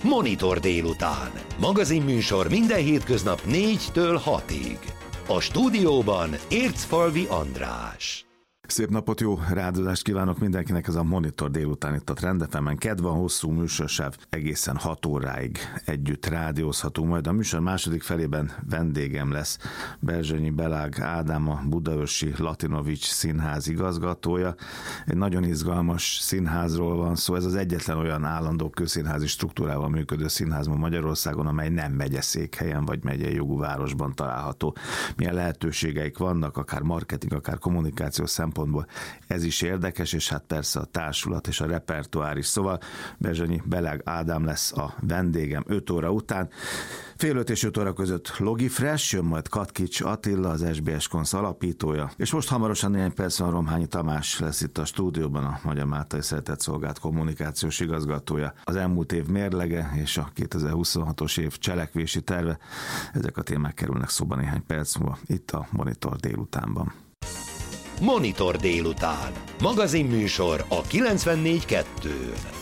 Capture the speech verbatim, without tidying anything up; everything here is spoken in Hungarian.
Monitor délután. Magazinműsor minden hétköznap négytől hatig. A stúdióban Ércfalvi András. Szép napot, jó rádozást kívánok mindenkinek, ez a Monitor délután itt a Trend ef emen. Kedve a hosszú műsorsáv, egészen hat óráig együtt rádiózhatunk. Majd a műsor második felében vendégem lesz Berzsenyi Belág Ádám, a Budaörsi Latinovics Színház igazgatója. Egy nagyon izgalmas színházról van szó, ez az egyetlen olyan állandó közszínházi struktúrával működő színház ma Magyarországon, amely nem megyeszékhelyen vagy megyei jogú városban található. Milyen lehetőségeik vannak, akár marketing, akár kommunikációs szempontból, ez is érdekes, és hát persze a társulat és a repertoár is. Szóval Berzsenyi Belág Ádám lesz a vendégem öt óra után. Fél öt és öt óra között Logi Fresh, jön majd Katkics Attila, az es bé es Konsz alapítója, és most hamarosan néhány percben Romhányi Tamás lesz itt a stúdióban, a Magyar Máltai Szeretett Szolgált kommunikációs igazgatója. Az elmúlt év mérlege és a kétezer-huszonhatos év cselekvési terve, ezek a témák kerülnek szóba néhány perc múlva itt a Monitor délutánban. Monitor délután. Magazinműsor a kilencvennégy kettőn.